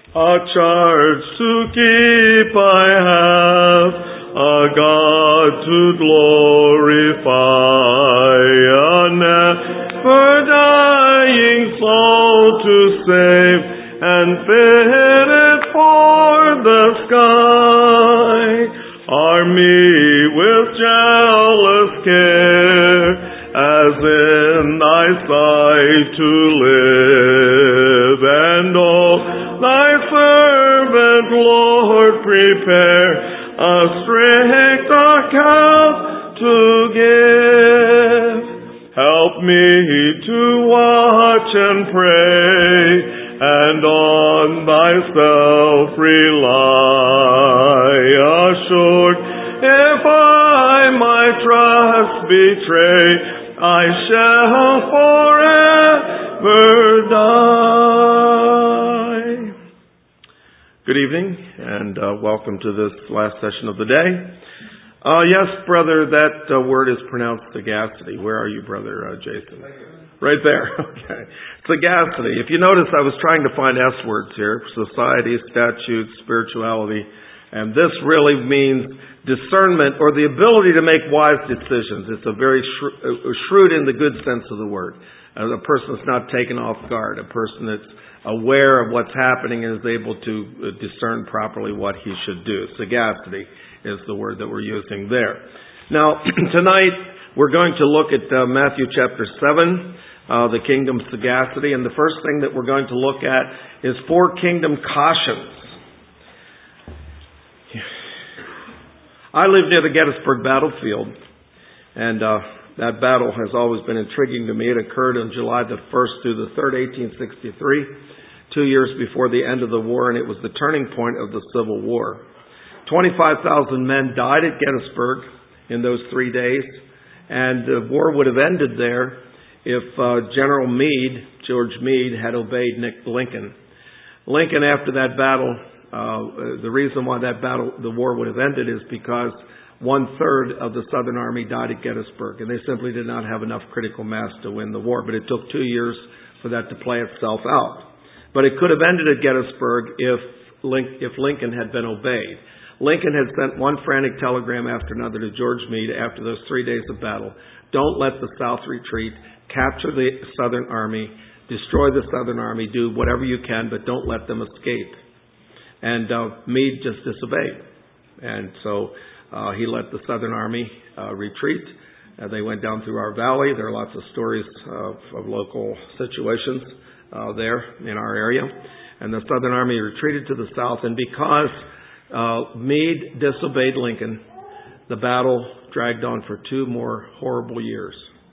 A charge to keep I have, a God to glorify, a never dying soul to save, and fitted for the sky. Army with jealous care, as in thy sight to live, and all thy servant, Lord, prepare a strict account to give. Help me to watch and pray, and on thyself rely, assured if I my trust betray, I shall forever die. Good evening, and welcome to this last session of the day. Yes, brother, that word is pronounced sagacity. Where are you, brother Jason? Right there. Okay. Sagacity. If you notice, I was trying to find S words here. Society, statutes, spirituality. And this really means discernment or the ability to make wise decisions. It's a very shrewd in the good sense of the word. A person that's not taken off guard. A person that's aware of what's happening and is able to discern properly what he should do. Sagacity is the word that we're using there. Now, tonight we're going to look at Matthew chapter 7, the kingdom sagacity. And the first thing that we're going to look at is 4 kingdom cautions. I live near the Gettysburg battlefield, and that battle has always been intriguing to me. It occurred on July the 1st through the 3rd, 1863, 2 years before the end of the war, and it was the turning point of the Civil War. 25,000 men died at Gettysburg in those 3 days, and the war would have ended there if General Meade, George Meade, had obeyed Lincoln. Lincoln, after that battle, the reason why the war would have ended is because 1/3 of the Southern Army died at Gettysburg, and they simply did not have enough critical mass to win the war. But it took 2 years for that to play itself out. But it could have ended at Gettysburg if Lincoln had been obeyed. Lincoln had sent one frantic telegram after another to George Meade after those 3 days of battle. Don't let the South retreat. Capture the Southern Army. Destroy the Southern Army. Do whatever you can, but don't let them escape. And Meade just disobeyed. And so he let the Southern Army retreat. They went down through our valley. There are lots of stories of local situations there in our area. And the Southern Army retreated to the south. And because Meade disobeyed Lincoln, the battle dragged on for 2 more horrible years.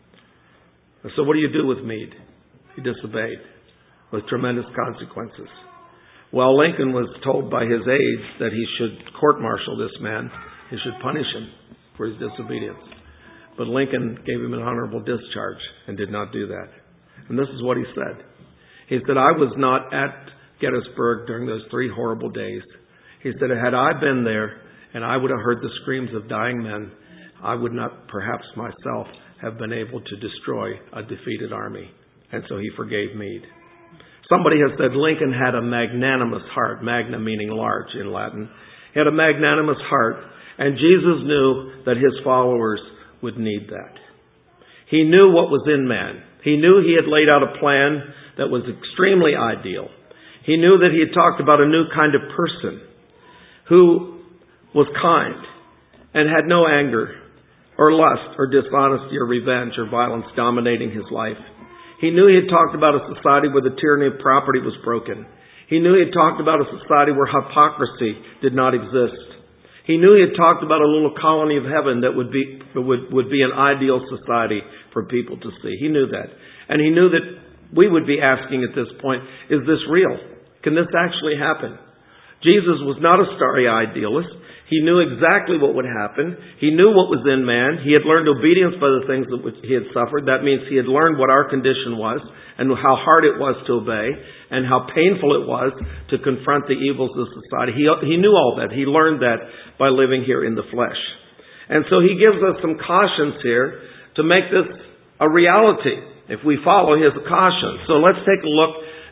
So what do you do with Meade? He disobeyed with tremendous consequences. Well, Lincoln was told by his aides that he should court-martial this man. He should punish him for his disobedience. But Lincoln gave him an honorable discharge and did not do that. And this is what he said. He said, I was not at Gettysburg during those 3 horrible days. He said, had I been there and I would have heard the screams of dying men, I would not, perhaps myself, have been able to destroy a defeated army. And so he forgave Meade. Somebody has said Lincoln had a magnanimous heart, magna meaning large in Latin. He had a magnanimous heart, and Jesus knew that his followers would need that. He knew what was in man. He knew he had laid out a plan that was extremely ideal. He knew that he had talked about a new kind of person who was kind and had no anger or lust or dishonesty or revenge or violence dominating his life. He knew he had talked about a society where the tyranny of property was broken. He knew he had talked about a society where hypocrisy did not exist. He knew he had talked about a little colony of heaven that would be an ideal society for people to see. He knew that. And he knew that we would be asking at this point, is this real? Can this actually happen? Jesus was not a starry idealist. He knew exactly what would happen. He knew what was in man. He had learned obedience by the things that he had suffered. That means he had learned what our condition was and how hard it was to obey and how painful it was to confront the evils of society. He knew all that. He learned that by living here in the flesh. And so he gives us some cautions here to make this a reality if we follow his cautions. So let's take a look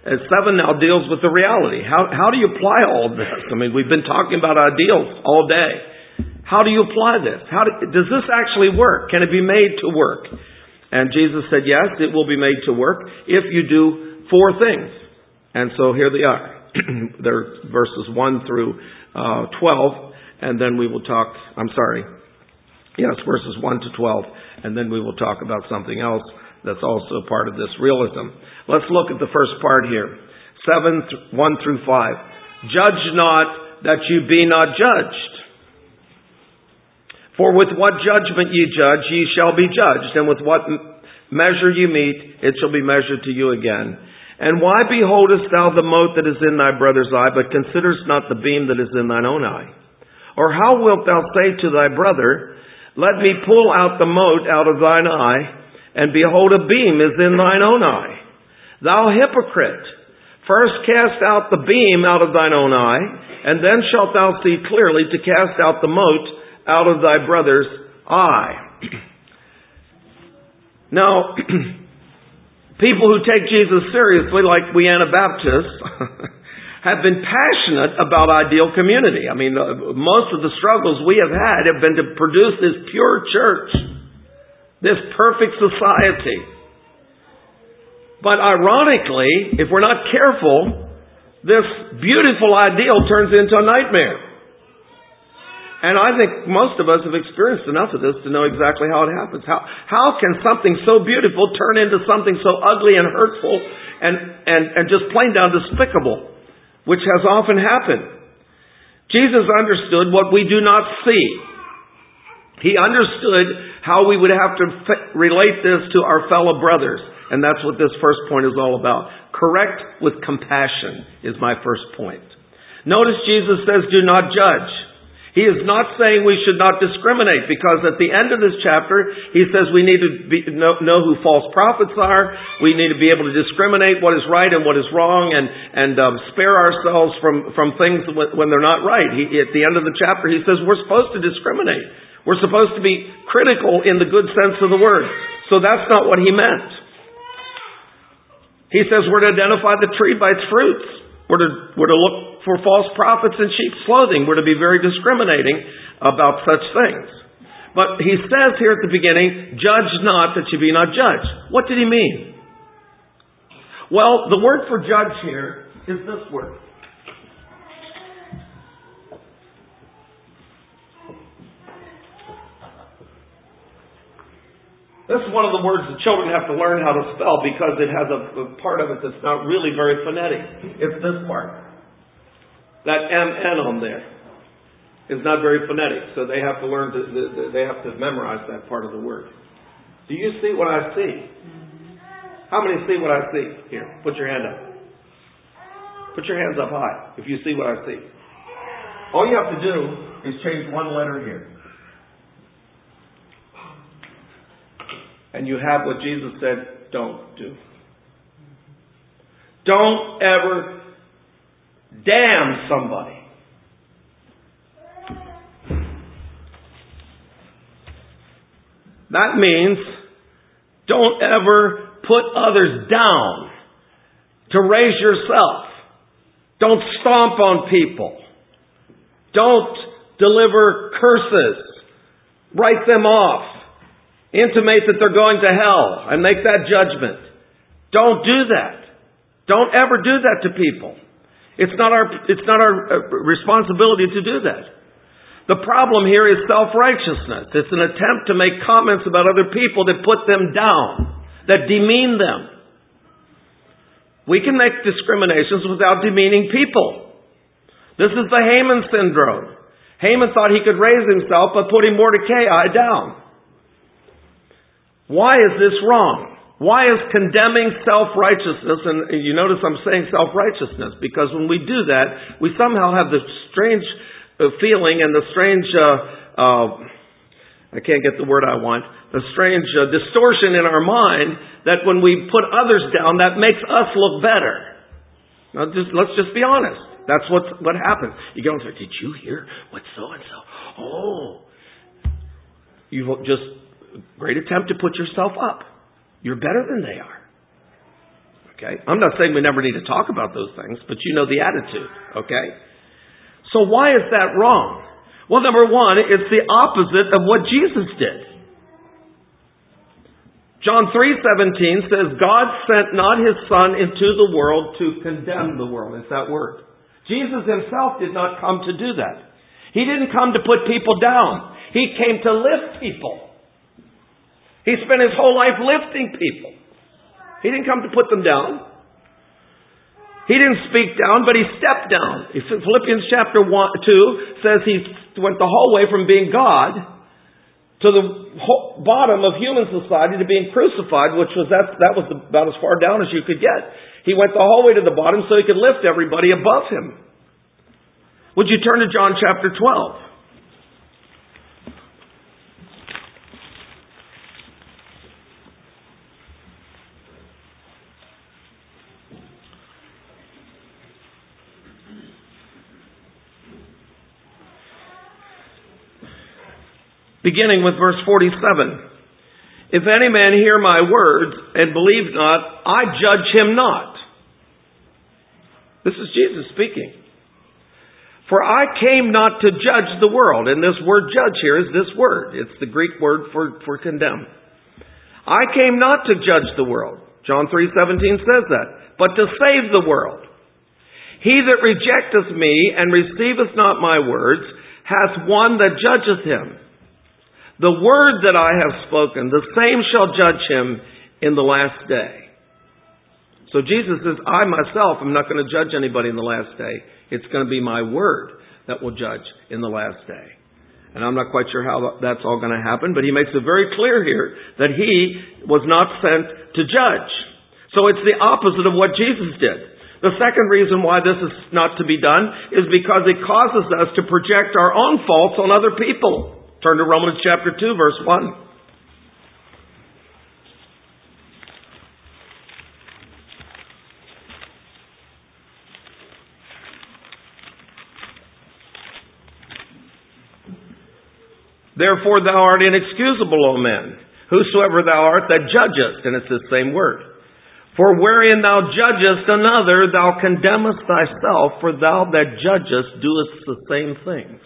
And 7 now deals with the reality. How do you apply all of this? I mean, we've been talking about ideals all day. How do you apply this? Does this actually work? Can it be made to work? And Jesus said, yes, it will be made to work if you do 4 things. And so here they are. They're verses 1 through 12. And then we will talk, verses 1 to 12. And then we will talk about something else that's also part of this realism. Let's look at the first part here. 1 through 5. Judge not that you be not judged. For with what judgment ye judge, ye shall be judged. And with what measure you meet, it shall be measured to you again. And why beholdest thou the mote that is in thy brother's eye, but considerest not the beam that is in thine own eye? Or how wilt thou say to thy brother, let me pull out the mote out of thine eye, and behold, a beam is in thine own eye? Thou hypocrite, first cast out the beam out of thine own eye, and then shalt thou see clearly to cast out the mote out of thy brother's eye. Now, people who take Jesus seriously, like we Anabaptists, have been passionate about ideal community. I mean, most of the struggles we have had have been to produce this pure church, this perfect society. But ironically, if we're not careful, this beautiful ideal turns into a nightmare. And I think most of us have experienced enough of this to know exactly how it happens. How can something so beautiful turn into something so ugly and hurtful and just plain down despicable, which has often happened? Jesus understood what we do not see. He understood how we would have to relate this to our fellow brothers. And that's what this first point is all about. Correct with compassion is my first point. Notice Jesus says, do not judge. He is not saying we should not discriminate, because at the end of this chapter, he says we need to know who false prophets are. We need to be able to discriminate what is right and what is wrong, and spare ourselves from things when they're not right. At the end of the chapter, he says we're supposed to discriminate. We're supposed to be critical in the good sense of the word. So that's not what he meant. He says we're to identify the tree by its fruits. We're to look for false prophets in sheep's clothing. We're to be very discriminating about such things. But he says here at the beginning, judge not that you be not judged. What did he mean? Well, the word for judge here is this word. This is one of the words that children have to learn how to spell, because it has a part of it that's not really very phonetic. It's this part. That MN on there is not very phonetic, so they have to learn they have to memorize that part of the word. Do you see what I see? How many see what I see? Here, put your hand up. Put your hands up high if you see what I see. All you have to do is change one letter here. And you have what Jesus said, don't do. Don't ever damn somebody. That means don't ever put others down to raise yourself. Don't stomp on people. Don't deliver curses. Write them off. Intimate that they're going to hell and make that judgment. Don't do that. Don't ever do that to people. It's not our responsibility to do that. The problem here is self-righteousness. It's an attempt to make comments about other people that put them down, that demean them. We can make discriminations without demeaning people. This is the Haman syndrome. Haman thought he could raise himself by putting Mordecai down. Why is this wrong? Why is condemning self-righteousness, and you notice I'm saying self-righteousness, because when we do that, we somehow have the strange feeling and the strange, I can't get the word I want, the strange distortion in our mind that when we put others down, that makes us look better. Now, let's just be honest. That's what happens. You go and say, did you hear what so-and-so? Oh. You've just... great attempt to put yourself up. You're better than they are. Okay? I'm not saying we never need to talk about those things, but you know the attitude. Okay? So why is that wrong? Well, number one, it's the opposite of what Jesus did. John 3:17 says, God sent not His Son into the world to condemn the world. It's that word. Jesus Himself did not come to do that. He didn't come to put people down. He came to lift people. He spent His whole life lifting people. He didn't come to put them down. He didn't speak down, but He stepped down. Philippians chapter 2 says He went the whole way from being God to the bottom of human society to being crucified, which was that was about as far down as you could get. He went the whole way to the bottom so He could lift everybody above Him. Would you turn to John chapter 12? Beginning with verse 47. If any man hear my words and believe not, I judge him not. This is Jesus speaking. For I came not to judge the world. And this word judge here is this word. It's the Greek word for condemn. I came not to judge the world. John 3:17 says that. But to save the world. He that rejecteth me and receiveth not my words hath one that judgeth him. The word that I have spoken, the same shall judge him in the last day. So Jesus says, I myself am not going to judge anybody in the last day. It's going to be my word that will judge in the last day. And I'm not quite sure how that's all going to happen, but He makes it very clear here that He was not sent to judge. So it's the opposite of what Jesus did. The second reason why this is not to be done is because it causes us to project our own faults on other people. Turn to Romans chapter 2, verse 1. Therefore thou art inexcusable, O man, whosoever thou art that judgest, and it's the same word. For wherein thou judgest another, thou condemnest thyself, for thou that judgest doest the same things.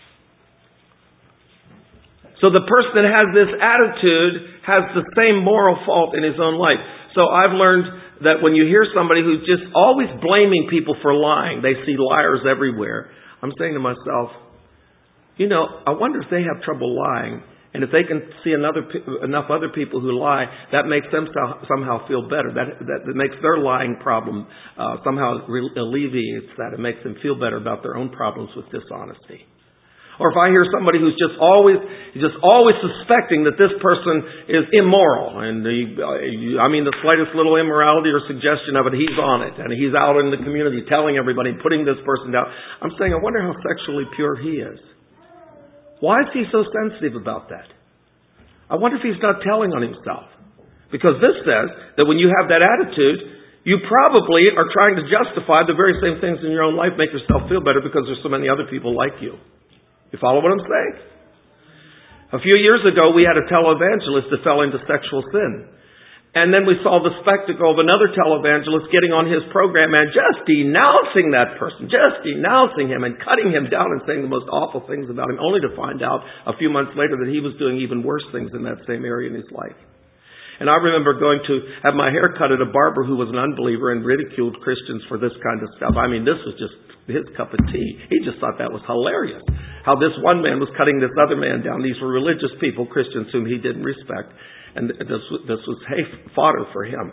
So the person that has this attitude has the same moral fault in his own life. So I've learned that when you hear somebody who's just always blaming people for lying, they see liars everywhere. I'm saying to myself, I wonder if they have trouble lying. And if they can see enough other people who lie, that makes them somehow feel better. That makes their lying problem somehow alleviates that. It makes them feel better about their own problems with dishonesty. Or if I hear somebody who's just always suspecting that this person is immoral, and the slightest little immorality or suggestion of it, he's on it, and he's out in the community telling everybody, putting this person down. I'm saying, I wonder how sexually pure he is. Why is he so sensitive about that? I wonder if he's not telling on himself. Because this says that when you have that attitude, you probably are trying to justify the very same things in your own life, make yourself feel better because there's so many other people like you. You follow what I'm saying? A few years ago, we had a televangelist that fell into sexual sin. And then we saw the spectacle of another televangelist getting on his program and just denouncing that person, just denouncing him and cutting him down and saying the most awful things about him, only to find out a few months later that he was doing even worse things in that same area in his life. And I remember going to have my hair cut at a barber who was an unbeliever and ridiculed Christians for this kind of stuff. I mean, this was just his cup of tea. He just thought that was hilarious. How this one man was cutting this other man down. These were religious people, Christians whom he didn't respect. And this was fodder for him.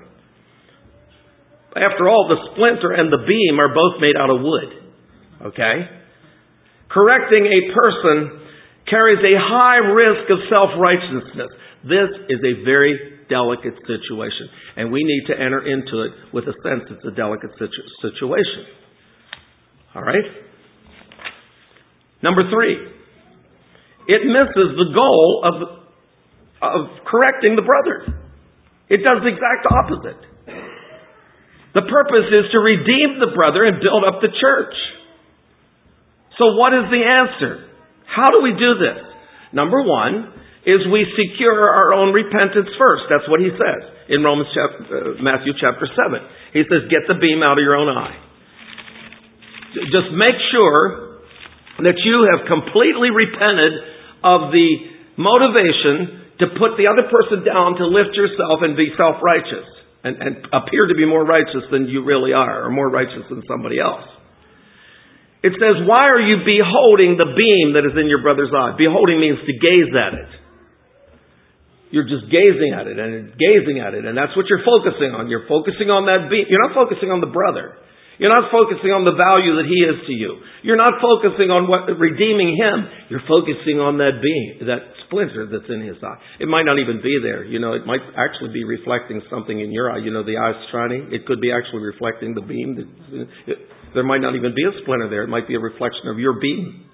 After all, the splinter and the beam are both made out of wood. Okay? Correcting a person carries a high risk of self-righteousness. This is a very delicate situation. And we need to enter into it with a sense it's a delicate situation. All right? Number 3. It misses the goal of correcting the brother. It does the exact opposite. The purpose is to redeem the brother and build up the church. So what is the answer? How do we do this? Number 1 is we secure our own repentance first. That's what he says. in Matthew chapter 7. He says, get the beam out of your own eye. Just make sure that you have completely repented of the motivation to put the other person down, to lift yourself and be self-righteous and appear to be more righteous than you really are, or more righteous than somebody else. It says, why are you beholding the beam that is in your brother's eye? Beholding means to gaze at it. You're just gazing at it and gazing at it, and that's what you're focusing on. You're focusing on that beam. You're not focusing on the brother. You're not focusing on the value that he is to you. You're not focusing on redeeming him. You're focusing on that beam, that splinter that's in his eye. It might not even be there. It might actually be reflecting something in your eye. The eye's shining. It could be actually reflecting the beam. There might not even be a splinter there. It might be a reflection of your being.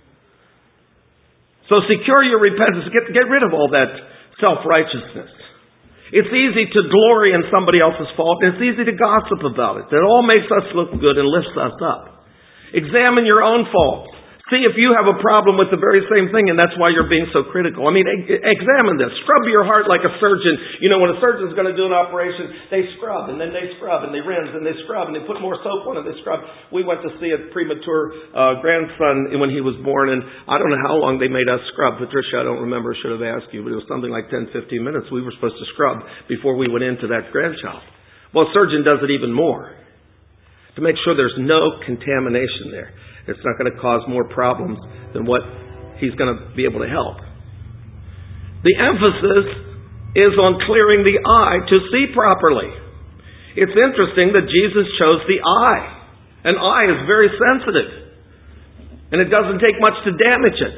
So secure your repentance. Get rid of all that self-righteousness. It's easy to glory in somebody else's fault, and it's easy to gossip about it. That all makes us look good and lifts us up. Examine your own faults. See if you have a problem with the very same thing, and that's why you're being so critical. Examine this. Scrub your heart like a surgeon. When a surgeon's going to do an operation, they scrub, and then they scrub, and they rinse, and they scrub, and they put more soap on it, they scrub. We went to see a premature grandson when he was born, and I don't know how long they made us scrub. Patricia, I don't remember, should have asked you, but it was something like 10, 15 minutes we were supposed to scrub before we went into that grandchild. Well, a surgeon does it even more, to make sure there's no contamination there. It's not going to cause more problems than what he's going to be able to help. The emphasis is on clearing the eye to see properly. It's interesting that Jesus chose the eye. An eye is very sensitive, and it doesn't take much to damage it.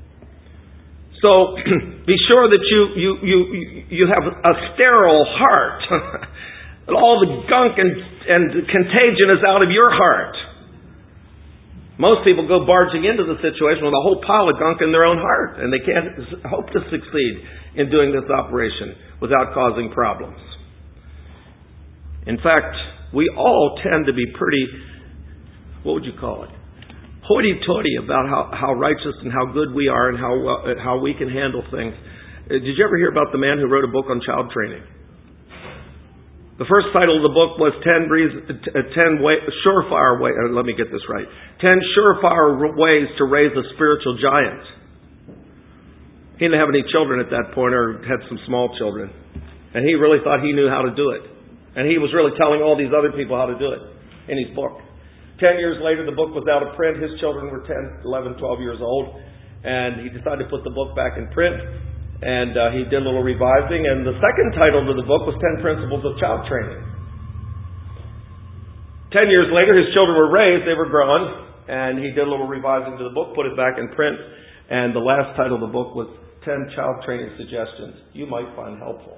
So be sure that you have a sterile heart. All the gunk and contagion is out of your heart. Most people go barging into the situation with a whole pile of gunk in their own heart, and they can't hope to succeed in doing this operation without causing problems. In fact, we all tend to be pretty, what would you call it, hoity-toity about how righteous and how good we are and how we can handle things. Did you ever hear about the man who wrote a book on child training? The first title of the book was 10 surefire ways. Let me get this right. 10 surefire ways to raise a spiritual giant. He didn't have any children at that point, or had some small children. And he really thought he knew how to do it. And he was really telling all these other people how to do it in his book. 10 years later, the book was out of print. His children were 10, 11, 12 years old. And he decided to put the book back in print. And he did a little revising, and the second title to the book was 10 Principles of Child Training. 10 years later, his children were raised, they were grown, and he did a little revising to the book, put it back in print, and the last title of the book was 10 Child Training Suggestions You Might Find Helpful.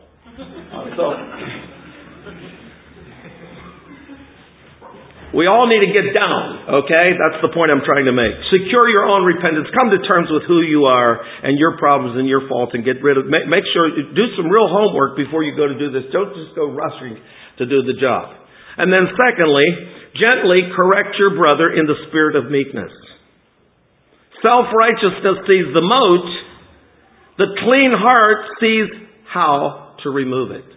We all need to get down, okay? That's the point I'm trying to make. Secure your own repentance. Come to terms with who you are and your problems and your faults, and get rid of. Make sure, do some real homework before you go to do this. Don't just go rushing to do the job. And then secondly, gently correct your brother in the spirit of meekness. Self-righteousness sees the mote. The clean heart sees how to remove it,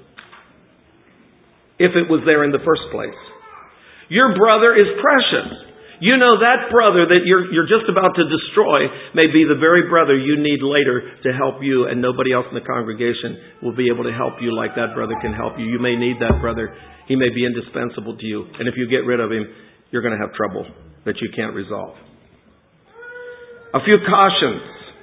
if it was there in the first place. Your brother is precious. That brother that you're just about to destroy may be the very brother you need later to help you, and nobody else in the congregation will be able to help you like that brother can help you. You may need that brother. He may be indispensable to you. And if you get rid of him, you're going to have trouble that you can't resolve. A few cautions.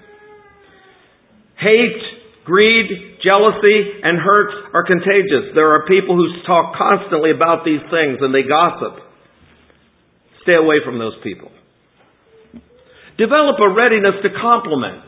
Hate, greed, jealousy, and hurt are contagious. There are people who talk constantly about these things and they gossip. Stay away from those people. Develop a readiness to compliment.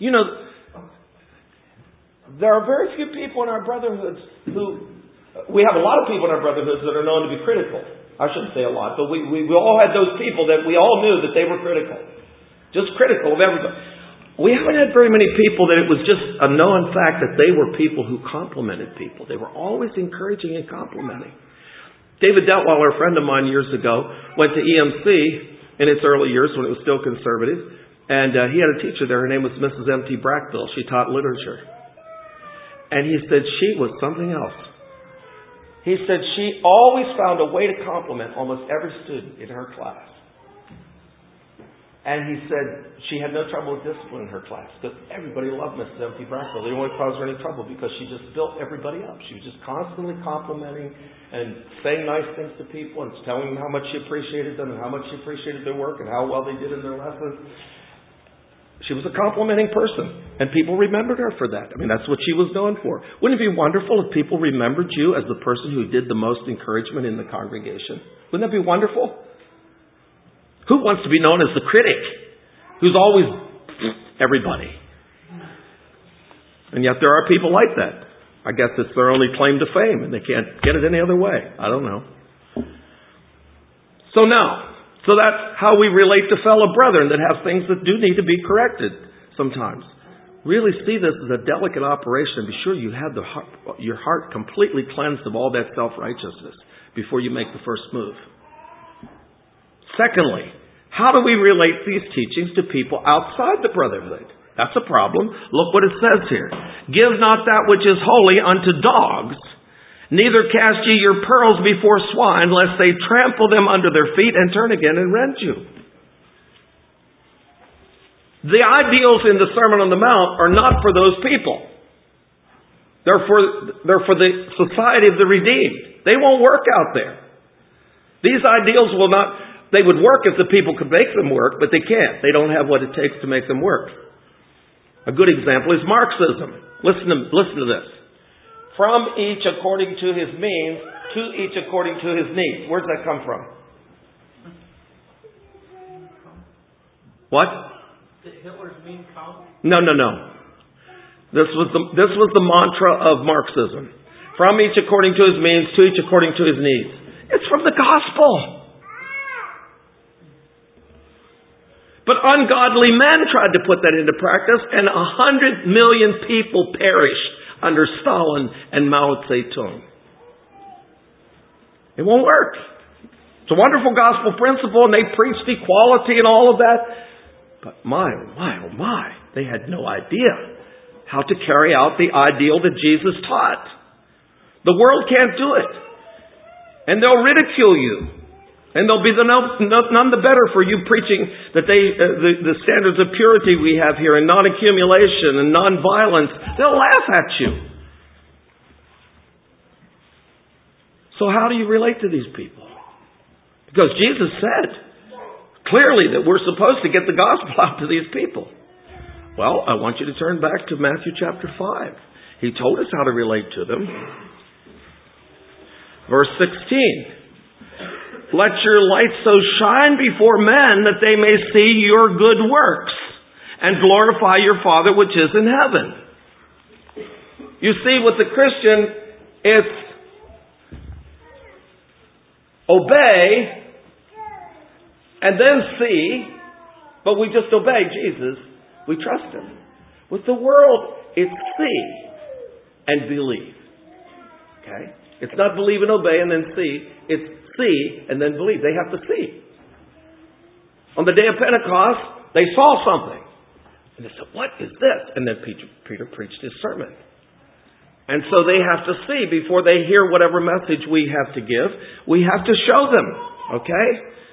There are very few people in our brotherhoods we have a lot of people in our brotherhoods that are known to be critical. I shouldn't say a lot, but we all had those people that we all knew that they were critical. Just critical of everybody. We haven't had very many people that it was just a known fact that they were people who complimented people. They were always encouraging and complimenting. David Detweiler, a friend of mine years ago, went to EMC in its early years when it was still conservative. And he had a teacher there. Her name was Mrs. M.T. Brackville. She taught literature. And he said she was something else. He said she always found a way to compliment almost every student in her class. And he said she had no trouble with discipline in her class because everybody loved Mrs. M.T. Bracknell. They didn't want to cause her any trouble because she just built everybody up. She was just constantly complimenting and saying nice things to people and telling them how much she appreciated them and how much she appreciated their work and how well they did in their lessons. She was a complimenting person, and people remembered her for that. I mean, that's what she was known for. Wouldn't it be wonderful if people remembered you as the person who did the most encouragement in the congregation? Wouldn't that be wonderful? Who wants to be known as the critic, who's always everybody? And yet there are people like that. I guess it's their only claim to fame, and they can't get it any other way. I don't know. So that's how we relate to fellow brethren that have things that do need to be corrected sometimes. Really see this as a delicate operation and be sure you have your heart completely cleansed of all that self-righteousness before you make the first move. Secondly, how do we relate these teachings to people outside the brotherhood? That's a problem. Look what it says here. Give not that which is holy unto dogs, neither cast ye your pearls before swine, lest they trample them under their feet and turn again and rend you. The ideals in the Sermon on the Mount are not for those people. They're for the society of the redeemed. They won't work out there. These ideals will not... They would work if the people could make them work, but they can't. They don't have what it takes to make them work. A good example is Marxism. Listen to this. From each according to his means, to each according to his needs. Where does that come from? What? Hitler's Mein Kampf? No. This was the mantra of Marxism. From each according to his means, to each according to his needs. It's from the gospel. But ungodly men tried to put that into practice, and 100 million people perished under Stalin and Mao Zedong. It won't work. It's a wonderful gospel principle, and they preached equality and all of that. But my, they had no idea how to carry out the ideal that Jesus taught. The world can't do it. And they'll ridicule you. And they'll be none the better for you preaching that the standards of purity we have here and non-accumulation and non-violence. They'll laugh at you. So how do you relate to these people? Because Jesus said clearly that we're supposed to get the gospel out to these people. Well, I want you to turn back to Matthew chapter 5. He told us how to relate to them. Verse 16. Let your light so shine before men that they may see your good works and glorify your Father which is in heaven. You see, with the Christian, it's obey and then see, but we just obey Jesus. We trust Him. With the world, it's see and believe. Okay? It's not believe and obey and then see. It's see and then believe. They have to see. On the day of Pentecost, they saw something. And they said, what is this? And then Peter preached his sermon. And so they have to see before they hear whatever message we have to give. We have to show them. Okay?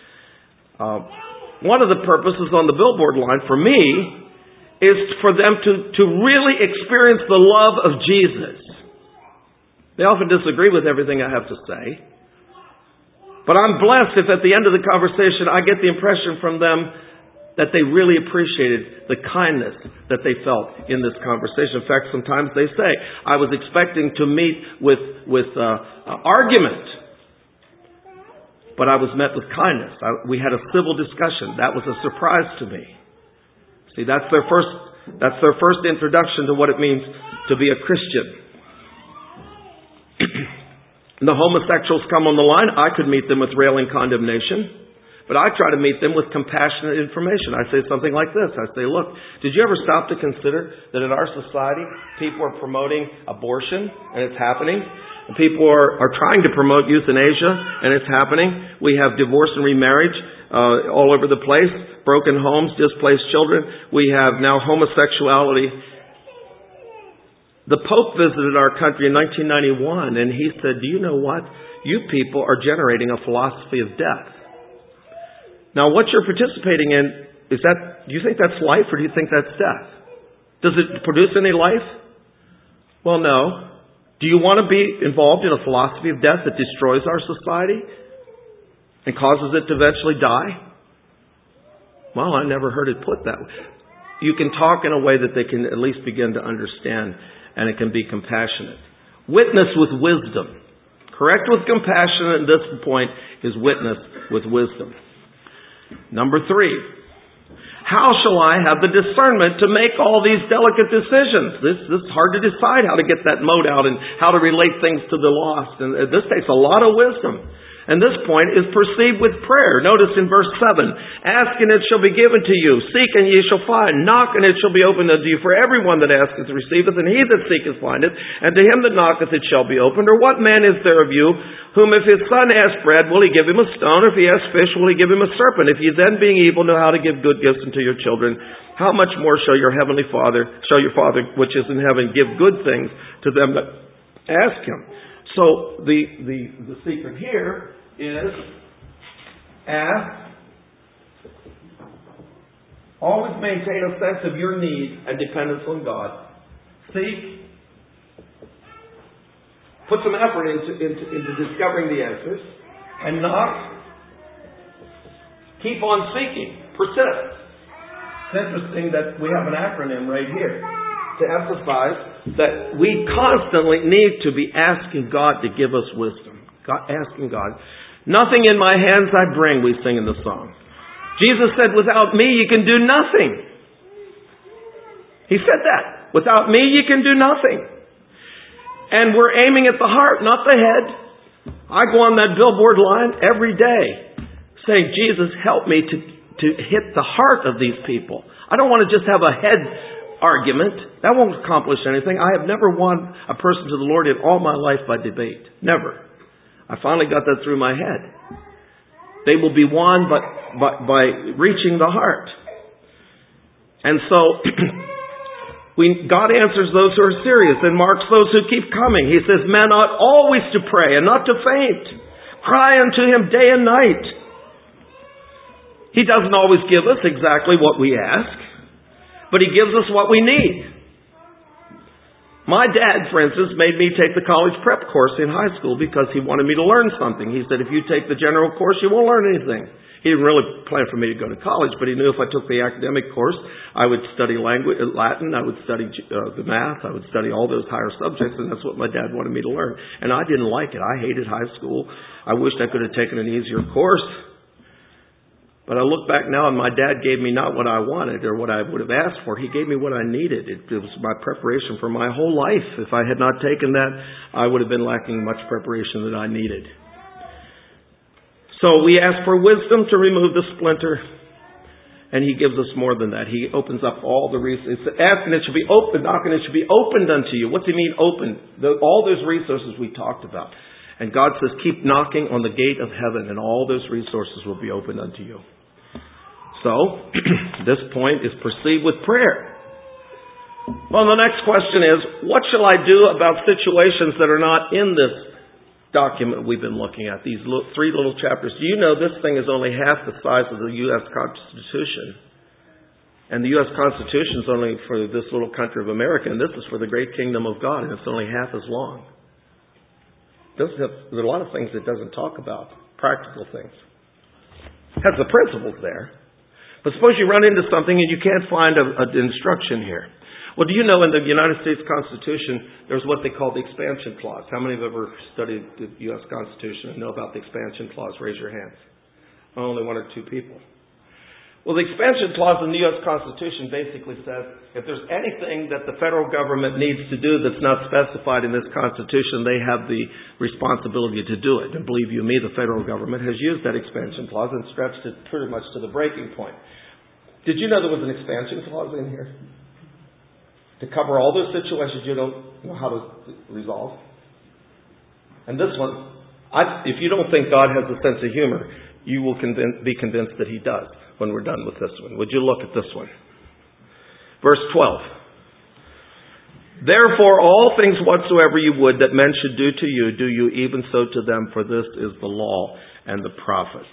One of the purposes on the billboard line for me is for them to really experience the love of Jesus. They often disagree with everything I have to say. But I'm blessed if at the end of the conversation I get the impression from them that they really appreciated the kindness that they felt in this conversation. In fact, sometimes they say, I was expecting to meet with argument, but I was met with kindness. We had a civil discussion. That was a surprise to me. See, that's their first introduction to what it means to be a Christian. The homosexuals come on the line. I could meet them with railing condemnation, but I try to meet them with compassionate information. I say something like this. I say, look, did you ever stop to consider that in our society, people are promoting abortion, and it's happening? And people are trying to promote euthanasia, and it's happening. We have divorce and remarriage all over the place, broken homes, displaced children. We have now homosexuality The Pope visited our country in 1991, and he said, do you know what? You people are generating a philosophy of death. Now, what you're participating in, do you think that's life or do you think that's death? Does it produce any life? Well, no. Do you want to be involved in a philosophy of death that destroys our society and causes it to eventually die? Well, I never heard it put that way. You can talk in a way that they can at least begin to understand, and it can be compassionate. Witness with wisdom. Correct with compassion at this point is witness with wisdom. Number 3. How shall I have the discernment to make all these delicate decisions? This is hard to decide how to get that mote out and how to relate things to the lost. And this takes a lot of wisdom. And this point is perceived with prayer. Notice in verse 7, ask and it shall be given to you. Seek and ye shall find. Knock and it shall be opened unto you. For everyone that asketh receiveth, and he that seeketh findeth. And to him that knocketh it shall be opened. Or what man is there of you, whom if his son ask bread, will he give him a stone? Or if he ask fish, will he give him a serpent? If ye then being evil know how to give good gifts unto your children, how much more shall your heavenly Father, shall your Father which is in heaven give good things to them that ask him? So the secret here is ask. Always maintain a sense of your need and dependence on God. Seek. Put some effort into discovering the answers. And knock. Keep on seeking. Persist. It's interesting that we have an acronym right here to emphasize that we constantly need to be asking God to give us wisdom. Asking God. Nothing in my hands I bring, we sing in the song. Jesus said, without me you can do nothing. He said that. Without me you can do nothing. And we're aiming at the heart, not the head. I go on that billboard line every day saying, Jesus, help me to hit the heart of these people. I don't want to just have a head argument. That won't accomplish anything. I have never won a person to the Lord in all my life by debate. Never. I finally got that through my head. They will be won by reaching the heart. And so, God answers those who are serious and marks those who keep coming. He says, men ought always to pray and not to faint. Cry unto Him day and night. He doesn't always give us exactly what we ask, but He gives us what we need. My dad, for instance, made me take the college prep course in high school because he wanted me to learn something. He said, if you take the general course, you won't learn anything. He didn't really plan for me to go to college, but he knew if I took the academic course, I would study Latin, I would study the math, I would study all those higher subjects, and that's what my dad wanted me to learn. And I didn't like it. I hated high school. I wished I could have taken an easier course. But I look back now and my dad gave me not what I wanted or what I would have asked for. He gave me what I needed. It was my preparation for my whole life. If I had not taken that, I would have been lacking much preparation that I needed. So we ask for wisdom to remove the splinter. And He gives us more than that. He opens up all the resources. Ask and it shall be opened. Knock and it shall be opened unto you. What's He mean opened? All those resources we talked about. And God says, keep knocking on the gate of heaven and all those resources will be opened unto you. So, this point is perceived with prayer. Well, the next question is, what shall I do about situations that are not in this document we've been looking at, these three little chapters? Do you know this thing is only half the size of the U.S. Constitution? And the U.S. Constitution is only for this little country of America, and this is for the great kingdom of God, and it's only half as long. There are a lot of things it doesn't talk about, practical things. It has the principles there. But suppose you run into something and you can't find an instruction here. Well, do you know in the United States Constitution, there's what they call the expansion clause. How many have ever studied the U.S. Constitution and know about the expansion clause? Raise your hands. Only one or two people. Well, the expansion clause in the U.S. Constitution basically says if there's anything that the federal government needs to do that's not specified in this Constitution, they have the responsibility to do it. And believe you me, the federal government has used that expansion clause and stretched it pretty much to the breaking point. Did you know there was an expansion clause in here? To cover all those situations you don't know how to resolve? And this one, if you don't think God has a sense of humor, you will be convinced that He does when we're done with this one. Would you look at this one? Verse 12. Therefore, all things whatsoever you would that men should do to you, do you even so to them, for this is the law and the prophets.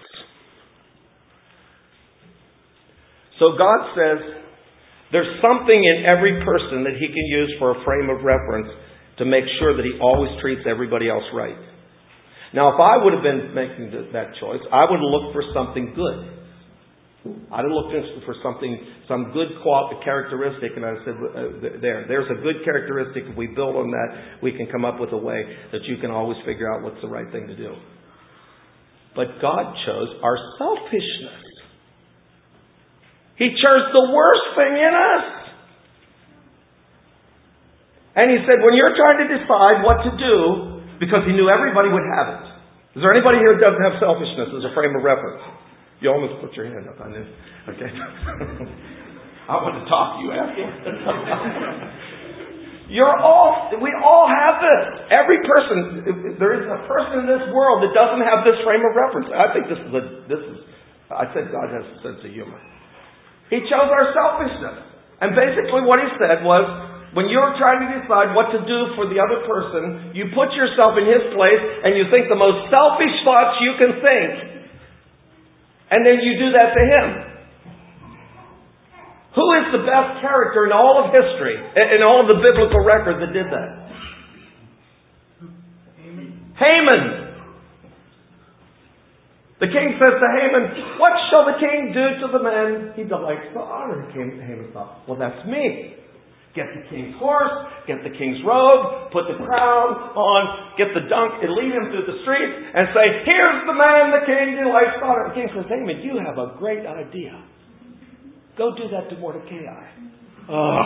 So God says there's something in every person that He can use for a frame of reference to make sure that He always treats everybody else right. Now, if I would have been making that choice, I would have looked for something good. I'd have looked for some good characteristic, and I said, there's a good characteristic. If we build on that, we can come up with a way that you can always figure out what's the right thing to do. But God chose our selfishness. He chose the worst thing in us. And He said, when you're trying to decide what to do, because He knew everybody would have it. Is there anybody here who doesn't have selfishness as a frame of reference? You almost put your hand up, I knew. Okay. I want to talk to you after. We all have this. Every person, there isn't a person in this world that doesn't have this frame of reference. I think I said God has a sense of humor. He chose our selfishness. And basically what He said was, when you're trying to decide what to do for the other person, you put yourself in his place and you think the most selfish thoughts you can think. And then you do that to him. Who is the best character in all of history, in all of the biblical record that did that? Haman. The king says to Haman, what shall the king do to the man he delights to honor? Haman thought, well, that's me. Get the king's horse, get the king's robe, put the crown on, get the dunk, and lead him through the streets, and say, here's the man the king delights to honor. The king says, Haman, you have a great idea. Go do that to Mordecai. Oh.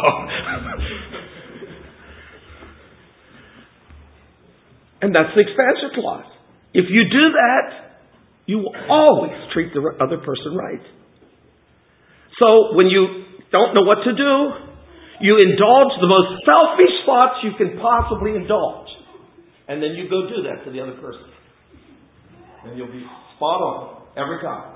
And that's the expansion clause. If you do that, you will always treat the other person right. So when you don't know what to do, you indulge the most selfish thoughts you can possibly indulge. And then you go do that to the other person. And you'll be spot on every time.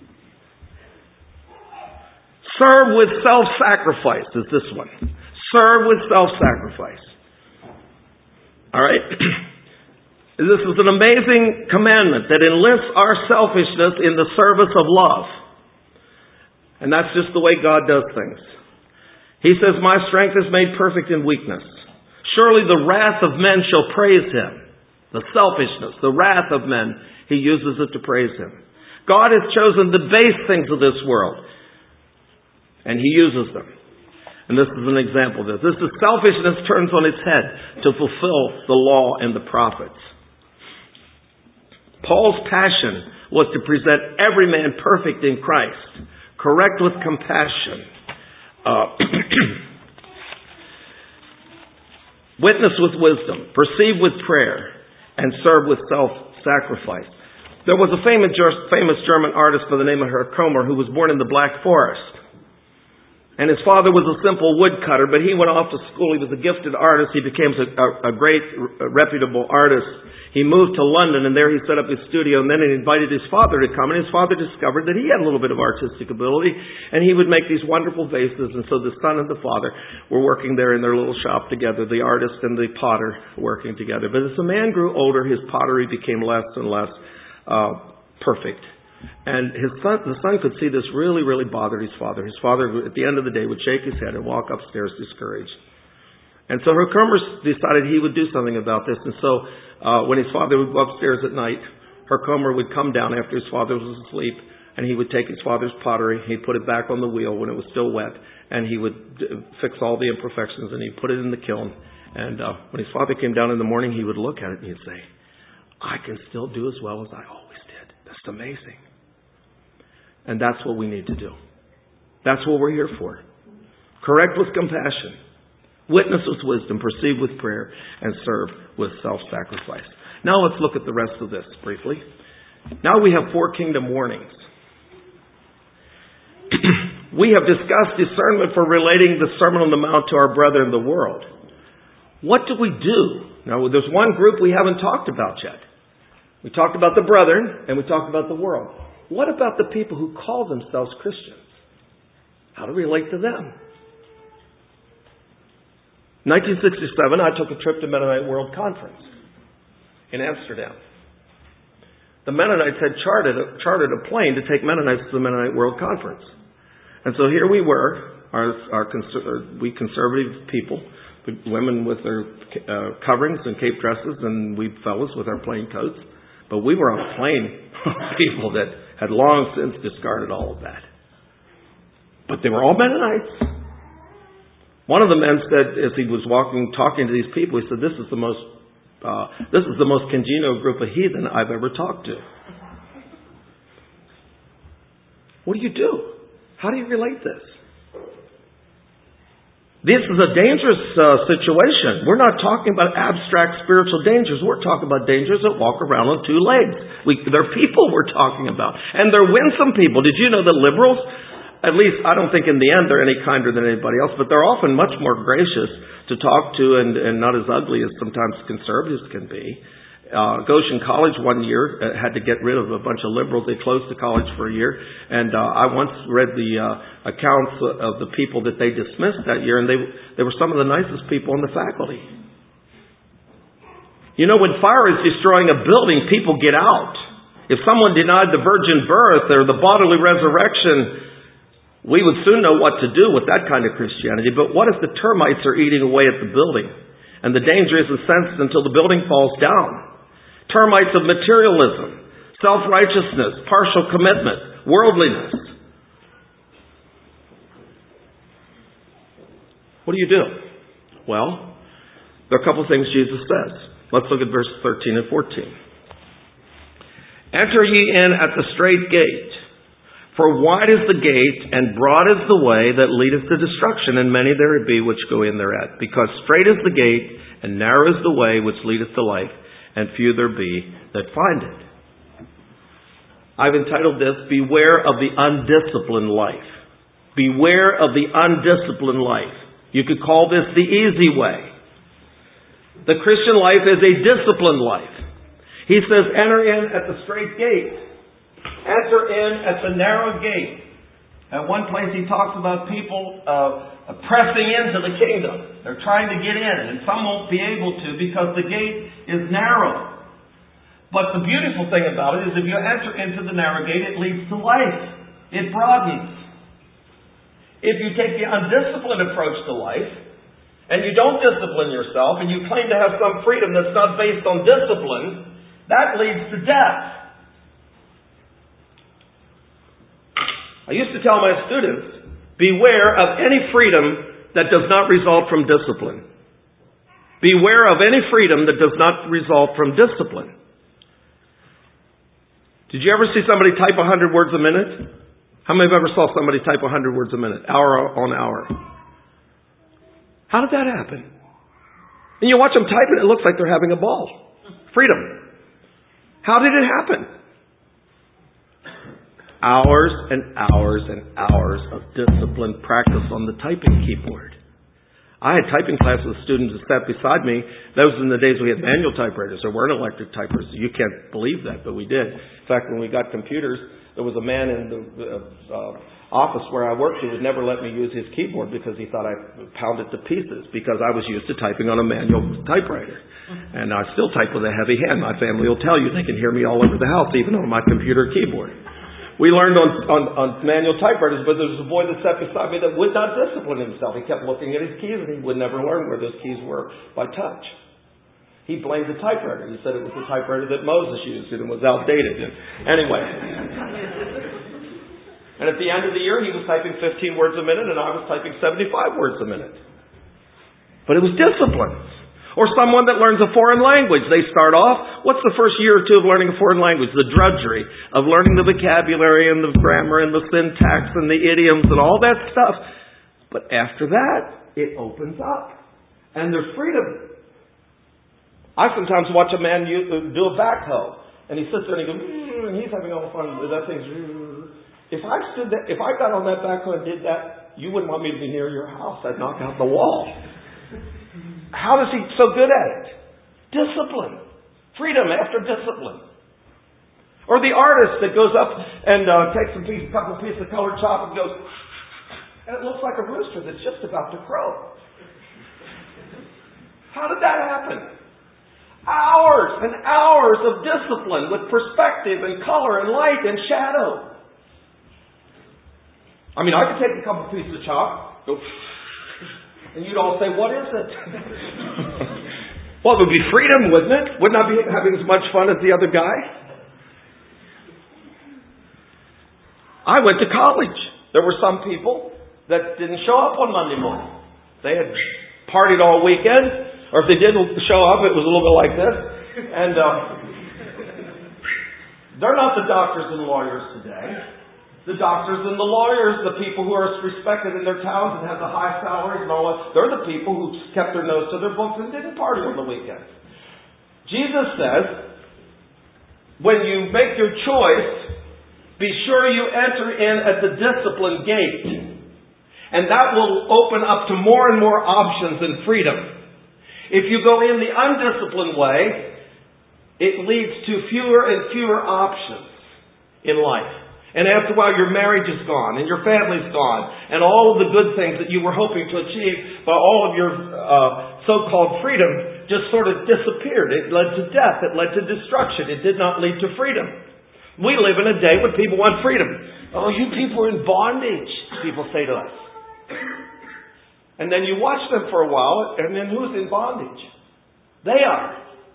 Serve with self-sacrifice is this one. Serve with self-sacrifice. All right? This is an amazing commandment that enlists our selfishness in the service of love. And that's just the way God does things. He says, my strength is made perfect in weakness. Surely the wrath of men shall praise Him. The selfishness, the wrath of men, He uses it to praise Him. God has chosen the base things of this world. And He uses them. And this is an example of this. This is selfishness turns on its head to fulfill the law and the prophets. Paul's passion was to present every man perfect in Christ, correct with compassion, witness with wisdom, perceive with prayer, and serve with self-sacrifice. There was a famous German artist by the name of Herkomer who was born in the Black Forest. And his father was a simple woodcutter, but he went off to school. He was a gifted artist. He became a great, reputable artist. He moved to London, and there he set up his studio, and then he invited his father to come, and his father discovered that he had a little bit of artistic ability, and he would make these wonderful vases, and so the son and the father were working there in their little shop together, the artist and the potter working together. But as the man grew older, his pottery became less and less perfect. And the son could see this really, really bothered his father. His father, at the end of the day, would shake his head and walk upstairs discouraged. And so Herkomer decided he would do something about this. And so when his father would go upstairs at night, Herkomer would come down after his father was asleep, and he would take his father's pottery, he'd put it back on the wheel when it was still wet, and he would fix all the imperfections, and he'd put it in the kiln. And when his father came down in the morning, he would look at it and he'd say, I can still do as well as I always did. That's amazing. And that's what we need to do. That's what we're here for. Correct with compassion. Witness with wisdom. Perceive with prayer. And serve with self-sacrifice. Now let's look at the rest of this briefly. Now we have 4 kingdom warnings. We have discussed discernment for relating the Sermon on the Mount to our brethren in the world. What do we do? Now there's one group we haven't talked about yet. We talked about the brethren and we talked about the world. What about the people who call themselves Christians? How to relate to them? 1967, I took a trip to Mennonite World Conference in Amsterdam. The Mennonites had chartered a plane to take Mennonites to the Mennonite World Conference. And so here we were, we conservative people, the women with their coverings and cape dresses, and we fellas with our plain coats. But we were on a plane of people that had long since discarded all of that. But they were all Mennonites. One of the men said, as he was talking to these people, he said, this is the most congenial group of heathen I've ever talked to. What do you do? How do you relate this? This is a dangerous situation. We're not talking about abstract spiritual dangers. We're talking about dangers that walk around on two legs. They're people we're talking about. And they're winsome people. Did you know that liberals, at least I don't think in the end they're any kinder than anybody else, but they're often much more gracious to talk to and not as ugly as sometimes conservatives can be. Goshen College one year had to get rid of a bunch of liberals. They closed the college for a year. And I once read the accounts of the people that they dismissed that year, and they were some of the nicest people in the faculty. You know, when fire is destroying a building, people get out. If someone denied the virgin birth or the bodily resurrection, we would soon know what to do with that kind of Christianity. But what if the termites are eating away at the building and the danger isn't sensed until the building falls down? Termites of materialism, self-righteousness, partial commitment, worldliness. What do you do? Well, there are a couple of things Jesus says. Let's look at verses 13 and 14. Enter ye in at the strait gate. For wide is the gate, and broad is the way that leadeth to destruction, and many there be which go in thereat. Because strait is the gate, and narrow is the way which leadeth to life, and few there be that find it. I've entitled this, Beware of the Undisciplined Life. Beware of the undisciplined life. You could call this the easy way. The Christian life is a disciplined life. He says, enter in at the strait gate. Enter in at the narrow gate. At one place he talks about people pressing into the kingdom. They're trying to get in, and some won't be able to because the gate is narrow. But the beautiful thing about it is if you enter into the narrow gate, it leads to life. It broadens. If you take the undisciplined approach to life, and you don't discipline yourself, and you claim to have some freedom that's not based on discipline, that leads to death. I used to tell my students, beware of any freedom that does not result from discipline. Beware of any freedom that does not result from discipline. Did you ever see somebody type 100 words a minute? How many of you ever saw somebody type 100 words a minute, hour on hour? How did that happen? And you watch them type it, it looks like they're having a ball. Freedom. How did it happen? Hours and hours and hours of disciplined practice on the typing keyboard. I had typing class with students that sat beside me. Those were in the days we had manual typewriters. There weren't electric typewriters. You can't believe that, but we did. In fact, when we got computers, there was a man in the office where I worked who would never let me use his keyboard because he thought I pounded it to pieces because I was used to typing on a manual typewriter. And I still type with a heavy hand. My family will tell you they can hear me all over the house, even on my computer keyboard. We learned on manual typewriters, but there was a boy that sat beside me that would not discipline himself. He kept looking at his keys and he would never learn where those keys were by touch. He blamed the typewriter. He said it was the typewriter that Moses used and it was outdated. Anyway. And at the end of the year, he was typing 15 words a minute and I was typing 75 words a minute. But it was discipline. Or someone that learns a foreign language. They start off, what's the first year or two of learning a foreign language? The drudgery of learning the vocabulary and the grammar and the syntax and the idioms and all that stuff. But after that, it opens up. And there's freedom. I sometimes watch a man do a backhoe. And he sits there and he goes, and he's having all the fun with that thing. If I got on that backhoe and did that, you wouldn't want me to be near your house. I'd knock out the wall. How is he so good at it? Discipline. Freedom after discipline. Or the artist that goes up and takes a couple pieces of colored chalk and goes, and it looks like a rooster that's just about to crow. How did that happen? Hours and hours of discipline with perspective and color and light and shadow. I mean, I could take a couple pieces of chalk, go, and you'd all say, what is it? Well, it would be freedom, wouldn't it? Wouldn't I be having as much fun as the other guy? I went to college. There were some people that didn't show up on Monday morning. They had partied all weekend, or if they didn't show up, it was a little bit like this. And they're not the doctors and lawyers today. The doctors and the lawyers, the people who are respected in their towns and have the high salaries and all that, they're the people who kept their nose to their books and didn't party on the weekends. Jesus says, when you make your choice, be sure you enter in at the discipline gate. And that will open up to more and more options and freedom. If you go in the undisciplined way, it leads to fewer and fewer options in life. And after a while, your marriage is gone, and your family's gone, and all of the good things that you were hoping to achieve by all of your so-called freedom just sort of disappeared. It led to death. It led to destruction. It did not lead to freedom. We live in a day when people want freedom. Oh, you people are in bondage, people say to us. And then you watch them for a while, and then who's in bondage? They are.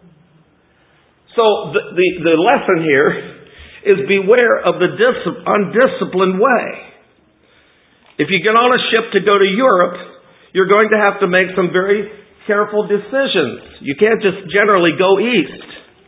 So the lesson here is beware of the undisciplined way. If you get on a ship to go to Europe, you're going to have to make some very careful decisions. You can't just generally go east.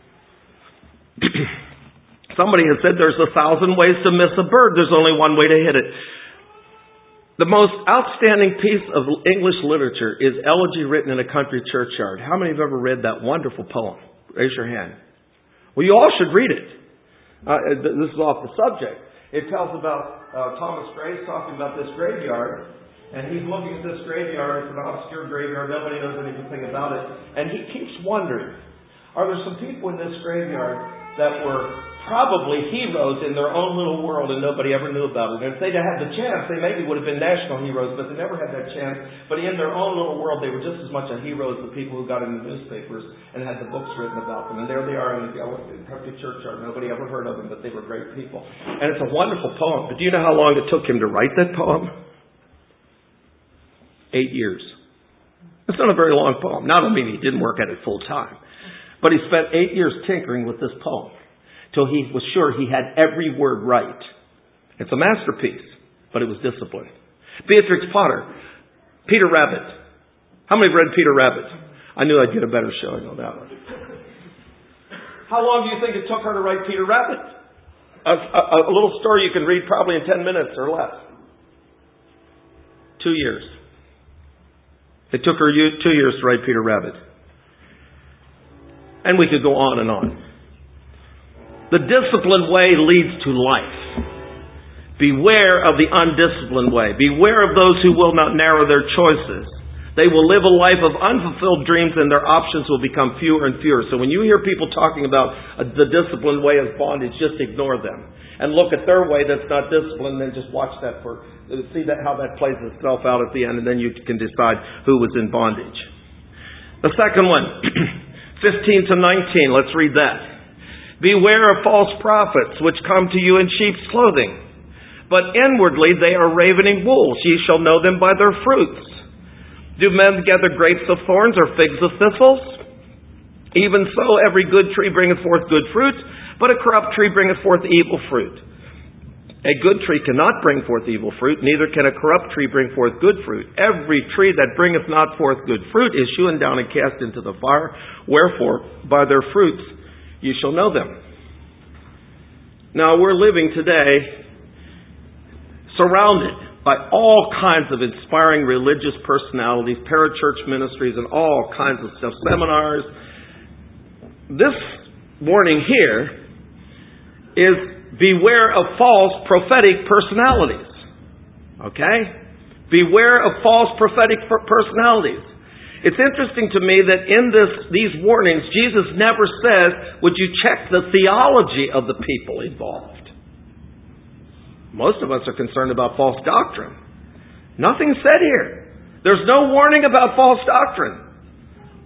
Somebody has said there's 1,000 ways to miss a bird. There's only one way to hit it. The most outstanding piece of English literature is Elegy Written in a Country Churchyard. How many have ever read that wonderful poem? Raise your hand. Well, you all should read it. This is off the subject. It tells about Thomas Gray talking about this graveyard, and he's looking at this graveyard. It's an obscure graveyard. Nobody knows anything about it. And he keeps wondering, are there some people in this graveyard that were probably heroes in their own little world and nobody ever knew about it? And if they'd had the chance, they maybe would have been national heroes, but they never had that chance. But in their own little world, they were just as much a hero as the people who got in the newspapers and had the books written about them. And there they are in the country churchyard. Nobody ever heard of them, but they were great people. And it's a wonderful poem. But do you know how long it took him to write that poem? 8 years. It's not a very long poem. Now, I don't mean he didn't work at it full time. But he spent 8 years tinkering with this poem till he was sure he had every word right. It's a masterpiece, but it was discipline. Beatrix Potter, Peter Rabbit. How many have read Peter Rabbit? I knew I'd get a better showing on that one. How long do you think it took her to write Peter Rabbit? A little story you can read probably in 10 minutes or less. 2 years. It took her 2 years to write Peter Rabbit. And we could go on and on. The disciplined way leads to life. Beware of the undisciplined way. Beware of those who will not narrow their choices. They will live a life of unfulfilled dreams and their options will become fewer and fewer. So when you hear people talking about the disciplined way as bondage, just ignore them. And look at their way that's not disciplined and then just watch that see how that plays itself out at the end, and then you can decide who was in bondage. The second one, 15 to 19, let's read that. Beware of false prophets, which come to you in sheep's clothing, but inwardly they are ravening wolves. Ye shall know them by their fruits. Do men gather grapes of thorns or figs of thistles? Even so, every good tree bringeth forth good fruit, but a corrupt tree bringeth forth evil fruit. A good tree cannot bring forth evil fruit, neither can a corrupt tree bring forth good fruit. Every tree that bringeth not forth good fruit is hewn down and cast into the fire. Wherefore, by their fruits you shall know them. Now, we're living today surrounded by all kinds of inspiring religious personalities, parachurch ministries, and all kinds of stuff, seminars. This warning here is beware of false prophetic personalities. Okay? Beware of false prophetic personalities. It's interesting to me that in these warnings, Jesus never says, would you check the theology of the people involved? Most of us are concerned about false doctrine. Nothing's said here. There's no warning about false doctrine.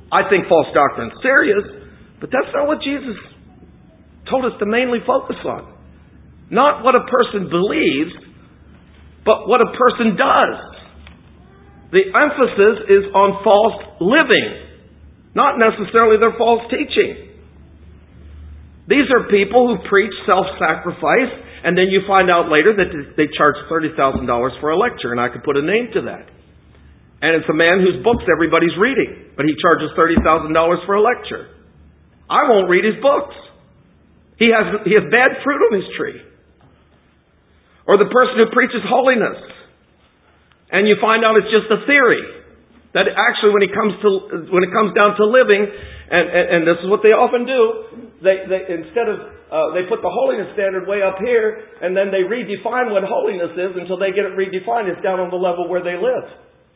I think false doctrine is serious, but that's not what Jesus told us to mainly focus on. Not what a person believes, but what a person does. The emphasis is on false living, not necessarily their false teaching. These are people who preach self-sacrifice, and then you find out later that they charge $30,000 for a lecture, and I could put a name to that. And it's a man whose books everybody's reading, but he charges $30,000 for a lecture. I won't read his books. He has bad fruit on his tree. Or the person who preaches holiness, and you find out it's just a theory. That actually, when it comes down to living, and this is what they often do, they put the holiness standard way up here, and then they redefine what holiness is until they get it redefined. It's down on the level where they live.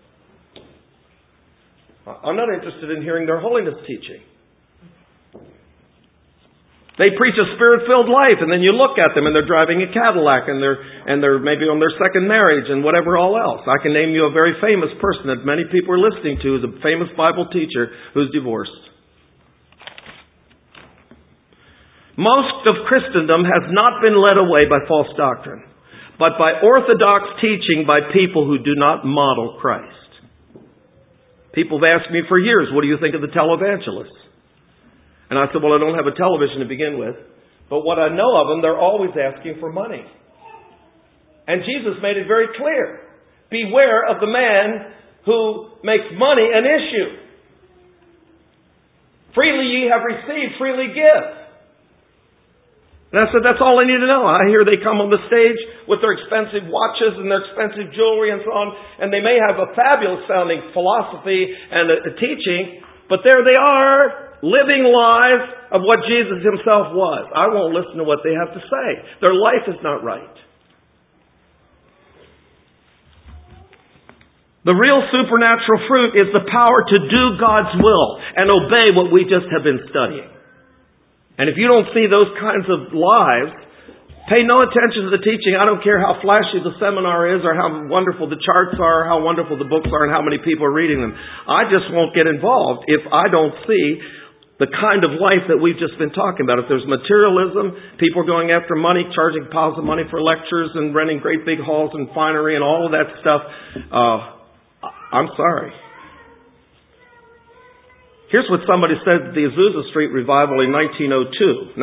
I'm not interested in hearing their holiness teaching. They preach a spirit-filled life, and then you look at them, and they're driving a Cadillac, and they're maybe on their second marriage, and whatever all else. I can name you a very famous person that many people are listening to, who's a famous Bible teacher who's divorced. Most of Christendom has not been led away by false doctrine, but by orthodox teaching by people who do not model Christ. People have asked me for years, what do you think of the televangelists? And I said, well, I don't have a television to begin with. But what I know of them, they're always asking for money. And Jesus made it very clear. Beware of the man who makes money an issue. Freely ye have received, freely give. And I said, that's all I need to know. I hear they come on the stage with their expensive watches and their expensive jewelry and so on. And they may have a fabulous sounding philosophy and a teaching. But there they are, living lives of what Jesus himself was. I won't listen to what they have to say. Their life is not right. The real supernatural fruit is the power to do God's will and obey what we just have been studying. And if you don't see those kinds of lives, pay no attention to the teaching. I don't care how flashy the seminar is or how wonderful the charts are, how wonderful the books are, and how many people are reading them. I just won't get involved if I don't see the kind of life that we've just been talking about. If there's materialism, people going after money, charging piles of money for lectures and renting great big halls and finery and all of that stuff, I'm sorry. Here's what somebody said at the Azusa Street revival in 1906,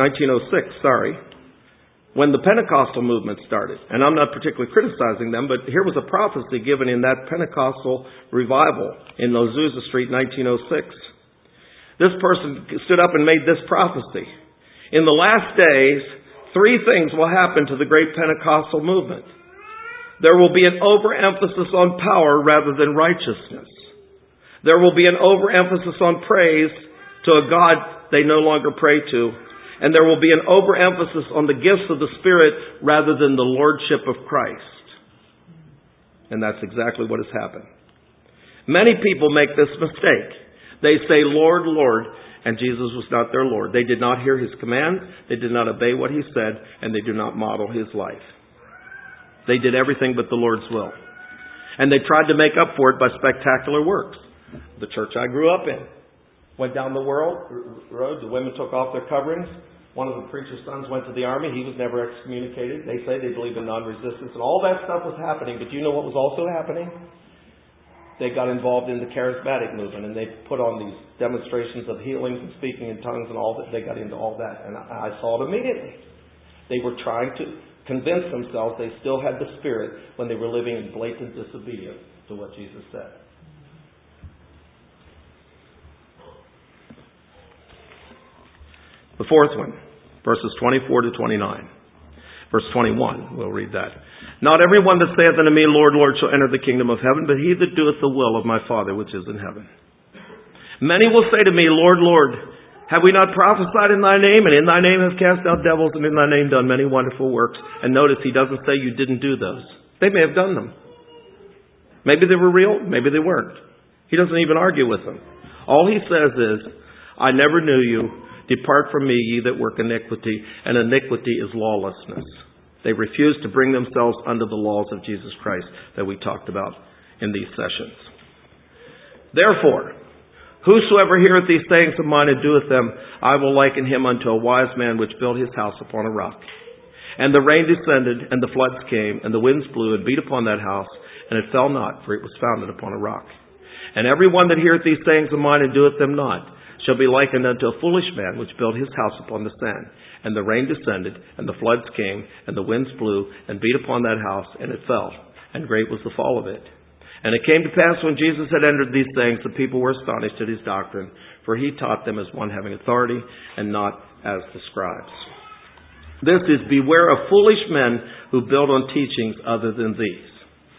when the Pentecostal movement started. And I'm not particularly criticizing them, but here was a prophecy given in that Pentecostal revival in Azusa Street, 1906. This person stood up and made this prophecy. In the last days, 3 things will happen to the great Pentecostal movement. There will be an overemphasis on power rather than righteousness. There will be an overemphasis on praise to a God they no longer pray to. And there will be an overemphasis on the gifts of the Spirit rather than the Lordship of Christ. And that's exactly what has happened. Many people make this mistake. They say, Lord, Lord, and Jesus was not their Lord. They did not hear His command, they did not obey what He said, and they do not model His life. They did everything but the Lord's will. And they tried to make up for it by spectacular works. The church I grew up in went down the road. The women took off their coverings. One of the preacher's sons went to the army. He was never excommunicated. They say they believe in non-resistance. And all that stuff was happening. But you know what was also happening? They got involved in the charismatic movement. And they put on these demonstrations of healings and speaking in tongues and all that. They got into all that. And I saw it immediately. They were trying to convince themselves they still had the Spirit when they were living in blatant disobedience to what Jesus said. The fourth one, verses 24 to 29. Verse 21, we'll read that. Not everyone that saith unto me, Lord, Lord, shall enter the kingdom of heaven, but he that doeth the will of my Father which is in heaven. Many will say to me, Lord, Lord, have we not prophesied in thy name, and in thy name have cast out devils, and in thy name done many wonderful works? And notice he doesn't say you didn't do those. They may have done them. Maybe they were real, maybe they weren't. He doesn't even argue with them. All he says is, I never knew you. Depart from me, ye that work iniquity, and iniquity is lawlessness. They refuse to bring themselves under the laws of Jesus Christ that we talked about in these sessions. Therefore, Whosoever heareth these sayings of mine and doeth them, I will liken him unto a wise man which built his house upon a rock. And the rain descended, and the floods came, and the winds blew and beat upon that house, and it fell not, for it was founded upon a rock. And every one that heareth these sayings of mine and doeth them not, shall be likened unto a foolish man which built his house upon the sand. And the rain descended, and the floods came, and the winds blew, and beat upon that house, and it fell. And great was the fall of it. And it came to pass when Jesus had entered these things, the people were astonished at his doctrine, for he taught them as one having authority, and not as the scribes. This is, beware of foolish men who build on teachings other than these.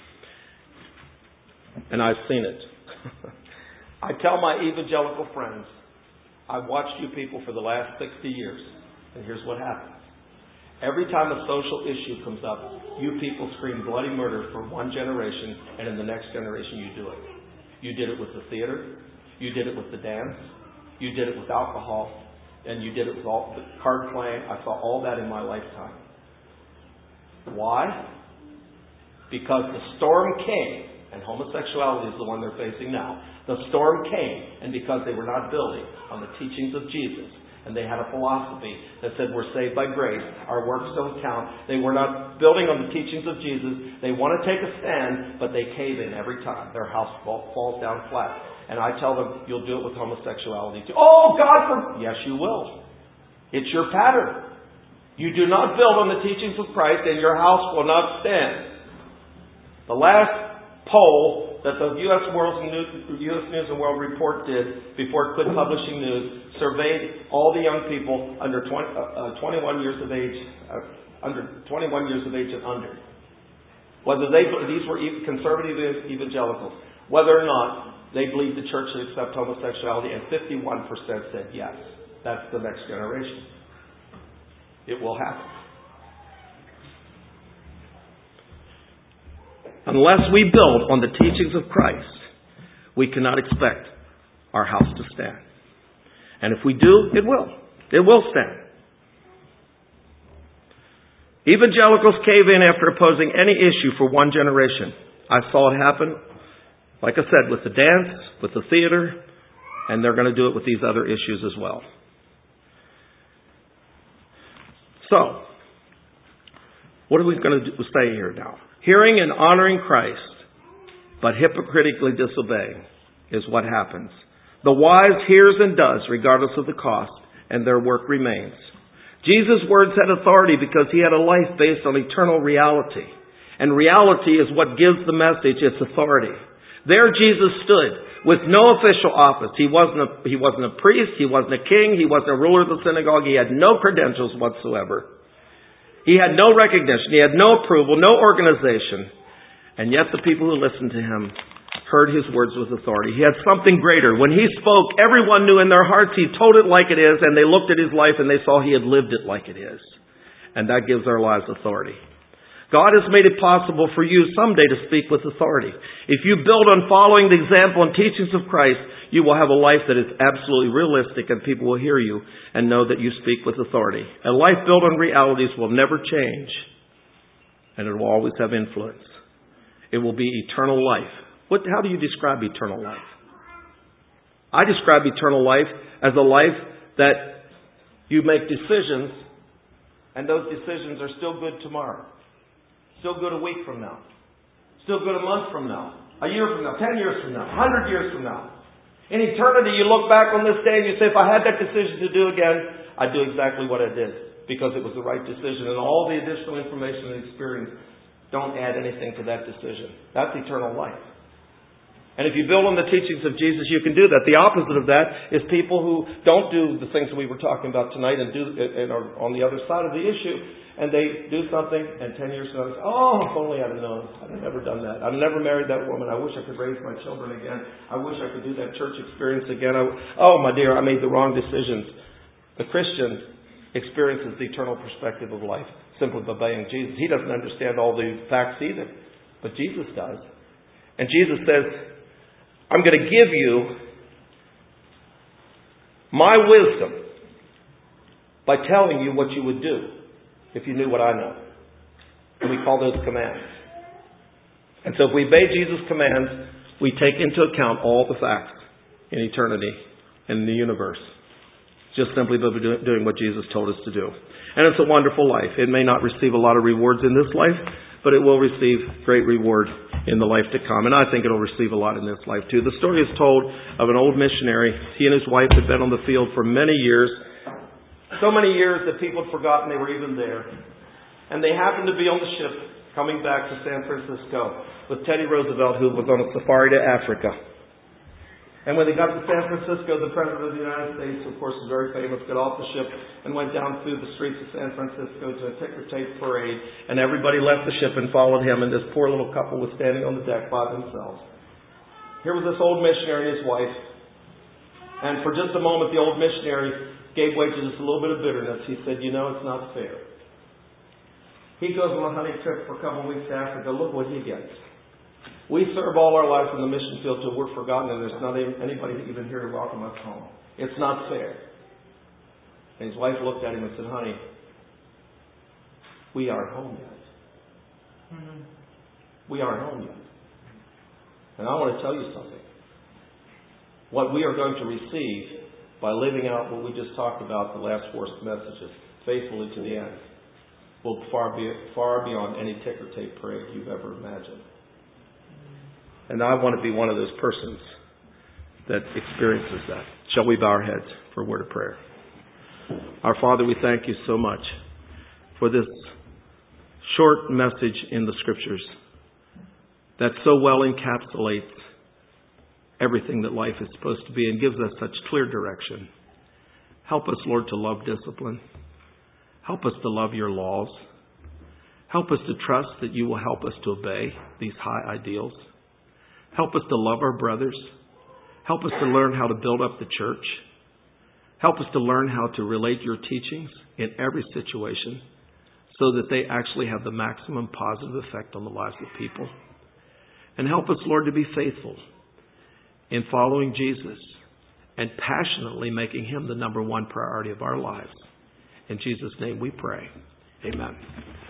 And I've seen it. I tell my evangelical friends, I've watched you people for the last 60 years, and here's what happens. Every time a social issue comes up, you people scream bloody murder for one generation, and in the next generation you do it. You did it with the theater. You did it with the dance. You did it with alcohol. And you did it with all the card playing. I saw all that in my lifetime. Why? Because the storm came, and homosexuality is the one they're facing now. The storm came, and because they were not building on the teachings of Jesus, and they had a philosophy that said we're saved by grace, our works don't count. They were not building on the teachings of Jesus. They want to take a stand, but they cave in every time. Their house falls down flat. And I tell them, you'll do it with homosexuality too. Oh, God, yes, you will. It's your pattern. You do not build on the teachings of Christ, and your house will not stand. The last poll that the U.S. News and World Report did before it quit publishing news surveyed all the young people under 21 years of age, under 21 years of age and under, whether these were conservative evangelicals, whether or not they believed the church should accept homosexuality, and 51% said yes. That's the next generation. It will happen. Unless we build on the teachings of Christ, we cannot expect our house to stand. And if we do, it will. It will stand. Evangelicals cave in after opposing any issue for one generation. I saw it happen, like I said, with the dance, with the theater, and they're going to do it with these other issues as well. So, what are we going to say here now? Hearing and honoring Christ, but hypocritically disobeying, is what happens. The wise hears and does, regardless of the cost, and their work remains. Jesus' words had authority because he had a life based on eternal reality. And reality is what gives the message its authority. There Jesus stood with no official office. He wasn't a priest. He wasn't a king. He wasn't a ruler of the synagogue. He had no credentials whatsoever. He had no recognition. He had no approval, no organization. And yet the people who listened to him heard his words with authority. He had something greater. When he spoke, everyone knew in their hearts he told it like it is, and they looked at his life and they saw he had lived it like it is. And that gives our lives authority. God has made it possible for you someday to speak with authority. If you build on following the example and teachings of Christ, you will have a life that is absolutely realistic, and people will hear you and know that you speak with authority. A life built on realities will never change, and it will always have influence. It will be eternal life. How do you describe eternal life? I describe eternal life as a life that you make decisions, and those decisions are still good tomorrow. Still good a week from now. Still good a month from now. A year from now. 10 years from now. 100 years from now. In eternity, you look back on this day and you say, if I had that decision to do again, I'd do exactly what I did. Because it was the right decision. And all the additional information and experience don't add anything to that decision. That's eternal life. And if you build on the teachings of Jesus, you can do that. The opposite of that is people who don't do the things that we were talking about tonight and are on the other side of the issue. And they do something, and 10 years from now, say, oh, if only I'd have known. I'd have never done that. I've never married that woman. I wish I could raise my children again. I wish I could do that church experience again. Oh, my dear, I made the wrong decisions. The Christian experiences the eternal perspective of life simply by obeying Jesus. He doesn't understand all the facts either, but Jesus does. And Jesus says, I'm going to give you my wisdom by telling you what you would do if you knew what I know. And we call those commands. And so if we obey Jesus' commands, we take into account all the facts. in eternity and in the universe. Just simply by doing what Jesus told us to do. And it's a wonderful life. It may not receive a lot of rewards in this life, but it will receive great reward in the life to come. And I think it'll receive a lot in this life too. The story is told of an old missionary. He and his wife had been on the field for many years. So many years that people had forgotten they were even there. And they happened to be on the ship coming back to San Francisco with Teddy Roosevelt, who was on a safari to Africa. And when they got to San Francisco, the President of the United States, of course, was very famous, got off the ship and went down through the streets of San Francisco to a ticker tape parade. And everybody left the ship and followed him. And this poor little couple was standing on the deck by themselves. Here was this old missionary and his wife. And for just a moment, the old missionary gave way to just a little bit of bitterness. He said, "You know, it's not fair. He goes on a hunting trip for a couple of weeks to Africa. Look what he gets. We serve all our lives in the mission field till we're forgotten, and there's not anybody even here to welcome us home. It's not fair." And his wife looked at him and said, "Honey, we aren't home yet. We aren't home yet. And I want to tell you something. What we are going to receive by living out what we just talked about, the last four messages, faithfully to the end, will far beyond any ticker tape parade you've ever imagined." And I want to be one of those persons that experiences that. Shall we bow our heads for a word of prayer? Our Father, we thank you so much for this short message in the Scriptures that so well encapsulates everything that life is supposed to be and gives us such clear direction. Help us, Lord, to love discipline. Help us to love your laws. Help us to trust that you will help us to obey these high ideals. Help us to love our brothers. Help us to learn how to build up the church. Help us to learn how to relate your teachings in every situation so that they actually have the maximum positive effect on the lives of people. And help us, Lord, to be faithful in following Jesus and passionately making him the number one priority of our lives. In Jesus' name we pray. Amen.